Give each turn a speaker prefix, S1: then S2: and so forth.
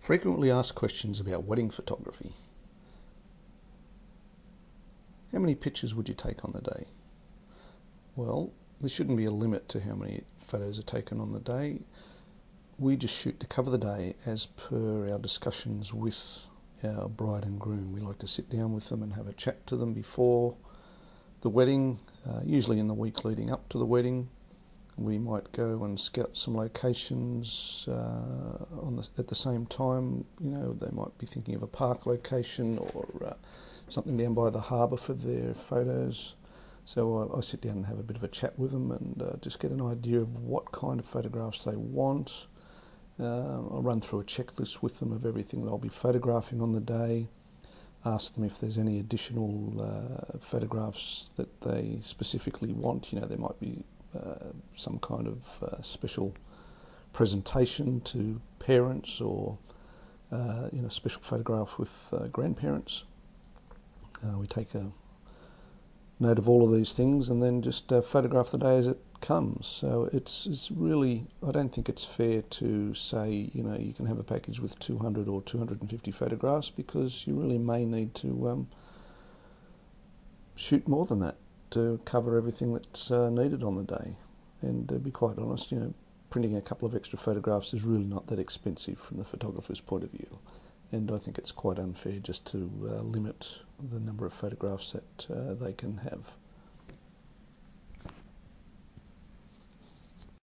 S1: Frequently asked questions about wedding photography. How many pictures would you take on the day? Well, there shouldn't be a limit to how many photos are taken on the day. We just shoot to cover the day as per our discussions with our bride and groom. We like to sit down with them and have a chat to them before the wedding, usually in the week leading up to the wedding. We might go and scout some locations at the same time. You know, they might be thinking of a park location or something down by the harbour for their photos. So I sit down and have a bit of a chat with them and just get an idea of what kind of photographs they want. I'll run through a checklist with them of everything that I'll be photographing on the day. Ask them if there's any additional photographs that they specifically want. You know, there might be some kind of special presentation to parents or special photograph with grandparents. We take a note of all of these things and then just photograph the day as it comes. So it's really, I don't think it's fair to say, you know, you can have a package with 200 or 250 photographs, because you really may need to shoot more than that to cover everything that's needed on the day. And to be quite honest, you know, printing a couple of extra photographs is really not that expensive from the photographer's point of view. And I think it's quite unfair just to limit the number of photographs that they can have.